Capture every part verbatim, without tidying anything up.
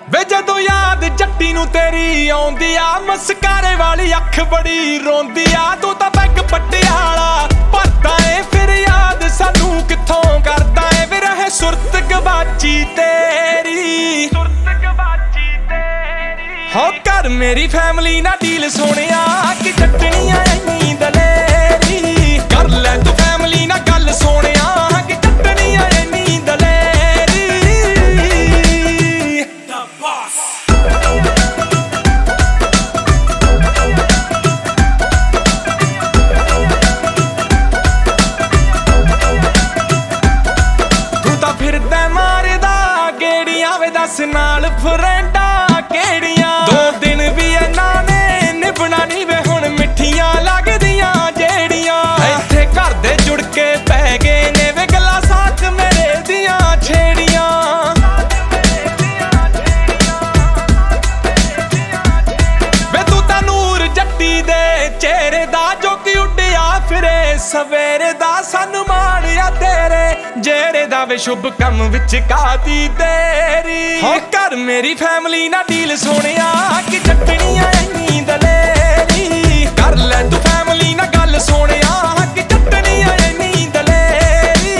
ਵੇ ਜਦੋਂ ਯਾਦ ਜੱਟੀ ਨੂੰ ਤੇਰੀ ਆਉਂਦੀ ਆ, ਮਸਕਾਰੇ ਵਾਲੀ ਅੱਖ ਬੜੀ ਰੋਂਦੀ ਆ। ਤੂੰ ਤਾਂ ਪੈਗ ਪਟਿਆਲਾ ਭਰਦਾ ਏ, ਫਿਰ ਯਾਦ ਸਾਨੂੰ ਕਿੱਥੋਂ ਕਰਦਾ ਏ। ਵੇ ਰਹੇ ਸੁਰਤ ਗਵਾਚੀ ਤੇਰੀ, ਸੁਰਤ ਗਵਾਚੀ ਤੇਰੀ। ਹੋ ਕਰ ਮੇਰੀ ਫੈਮਿਲੀ ਨਾਲ ਡੀਲ ਸੋਹਣਿਆ, ਕਿ ਚੱਟਣੀਆਂ ਐਨੀ ਦਲੇਰੀ। ਕਰ ਲੈ ਤੂੰ ਫੈਮਿਲੀ ਨਾਲ ਗੱਲ ਸੋਹਣਿਆ, ਕਿ ਚੱਟਣੀਆਂ ਐਨੀ ਦਲੇਰੀ। The boss। ਤੂੰ ਤਾਂ ਫਿਰਦਾ ਮਾਰਦਾ ਗੇੜੀਆਂ, ਵੇ ਦੱਸ ਨਾਲ ਫਰੈਂਡਾਂ ਕਿਹੜੀਆਂ। ਦੋ ਦਿਨ ਵੀ ਇਹਨਾਂ ਨੇ ਨਿਭਣਾ ਨੀ ਵੇ, ਹੁਣ ਮਿੱਠੀਆਂ ਲੱਗਦੀਆਂ ਜਿਹੜੀਆਂ। ਇੱਥੇ ਘਰ ਦੇ ਜੁੜ ਕੇ ਪੈ ਗਏ ਨੇ ਵੇ, ਗੱਲਾਂ ਸਾਥ ਮੇਰੇ ਦੀਆਂ ਛੇੜੀਆਂ। ਵੇ ਤੂੰ ਤਾਂ ਨੂਰ ਜੱਟੀ ਦੇ ਚਿਹਰੇ ਦਾ, ਜੋ ਕਿ ਉੱਡਿਆ ਫਿਰੇ ਸਵੇਰੇ ਦਾ। ਸਾਨੂੰ ਮਾਣਿਆ ਤੇਰੇ ਜਿਹੜੇ ਦਾ ਵੇ, ਸ਼ੁਭ ਕੰਮ ਵਿੱਚ ਕਾਦੀ ਤੇਰੀ। ਹੋ ਕਰ ਮੇਰੀ ਫੈਮਿਲੀ ਨਾਲ ਡੀਲ ਸੋਹਣਿਆ, ਕਿ ਚੱਟਣੀਆਂ ਐਨੀ ਦਲੇਰੀ। ਕਰ ਲੈ ਤੂੰ ਫੈਮਿਲੀ ਨਾਲ ਗੱਲ ਸੋਹਣਿਆ, ਕਿ ਚੱਟਣੀਆਂ ਐਨੀ ਦਲੇਰੀ।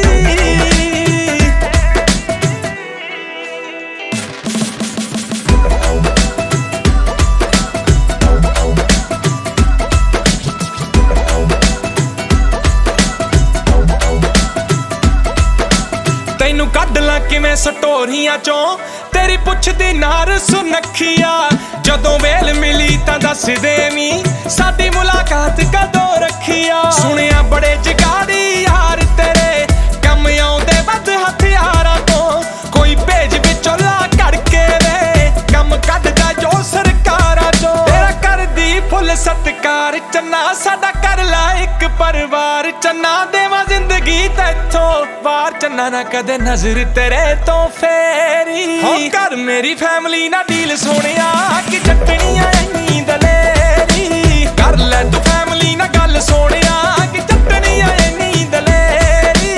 ਤੈਨੂੰ ਕੱਢ ਲਾਂ ਕਿਵੇਂ ਸਟੋਰੀਆਂ ਚੋਂ, ਤੇਰੀ ਪੁੱਛਦੀ ਨਾਰ ਸੁਨੱਖੀਆ। ਜਦੋਂ ਵੇਲ ਮਿਲੀ ਤਾਂ ਦੱਸ ਦੇਵੀਂ, ਸਾਡੀ ਮੁਲਾਕਾਤ ਕਦੋਂ ਰੱਖੀਆ। ਸੁਣਿਆ ਬੜੇ ਜਗਾੜੀ ਯਾਰ ਤੇਰੇ, ਕੰਮ ਆਉਂਦੇ ਵੱਧ ਹਥਿਆਰਾਂ ਤੋਂ। ਕੋਈ ਭੇਜ ਵਿੱਚੋਂ ਲਾ ਕਰਕੇ ਵੇ, ਕੰਮ ਕੱਢਦਾ ਜੋ ਸਰਕਾਰਾਂ ਚੋਂ। ਤੇਰਾ ਕਰਦੀ ਫੁੱਲ ਸਤਿਕਾਰ ਚੰਨਾ, ਸਾਡਾ ਕਰ ਲਾ ਇੱਕ ਪਰਿਵਾਰ ਚੰਨਾ। ਦੇਵਾਂ ਜ਼ਿੰਦਗੀ ਤੈਥੋਂ ਵਾਰ ਚੰਨਾ, ਨਾ ਕਦੇ ਨਜ਼ਰ ਤੇਰੇ ਤੋਂ ਫੇਰੀ। ਹੋ ਕਰ ਮੇਰੀ ਫੈਮਿਲੀ ਨਾਲ ਡੀਲ ਸੋਹਣਿਆ, ਕਿ ਚੱਟਣੀਆਂ ਐਨੀ ਦਲੇਰੀ। ਕਰ ਲੈ ਤੂੰ ਫੈਮਿਲੀ ਨਾਲ ਗੱਲ ਸੋਹਣਿਆ, ਕਿ ਚੱਟਣੀਆਂ ਐਨੀ ਦਲੇਰੀ।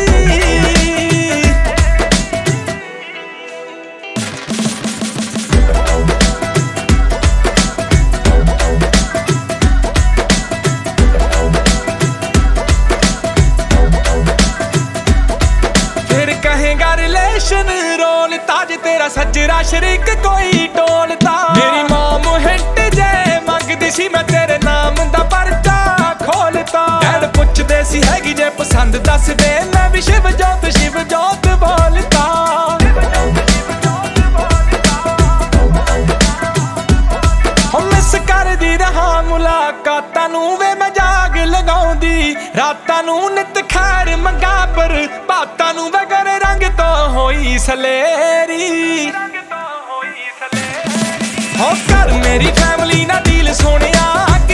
ਫਿਰ ਕਹੇਗਾ ਰਿਲੇਸ਼ਨ ਰੋਲ ਤਾਜ, ਤੇਰਾ ਸੱਜਰਾ ਸ਼ਰੀਕ ਕੋਈ ਟੋਲਦਾ। ਮੇਰੀ ਮੌਮ ਹਿੰਟ ਜੇ ਮੰਗਦੀ ਸੀ, ਮੈਂ ਤੇਰੇ ਨਾਮ ਦਾ ਪਰਚਾ ਖੋਲਤਾ। ਡੈਡ ਪੁੱਛਦੇ ਸੀ ਹੈਗੀ ਜੇ ਪਸੰਦ ਦੱਸ ਦੇ, ਮੈਂ ਵੀ ਸ਼ਿਵ ਜੋਤ ਸ਼ਿਵ ਜੋਤ ਬੋਲਤਾ। ਹੁਣ ਮਿਸ ਕਰਦੀ ਰਹਾ ਮੁਲਾਕਾਤਾਂ ਨੂੰ ਵੇ, ਮੈਂ ਜਾਗ ਲਗਾਉਂਦੀ ਰਾਤਾਂ ਨੂੰ। ਨਿਤ ਖੈਰ ਮੰਗਾ ਪਰ ਬਾਤਾਂ ਨੂੰ, ਵੇ ਗਰੇ ਰੰਗ ਤੋਂ ਹੋਈ ਸਲੇਰੀ। ਹੋ ਕਰ ਮੇਰੀ ਫੈਮਿਲੀ ਨਾਲ ਡੀਲ ਸੋਹਣਿਆ,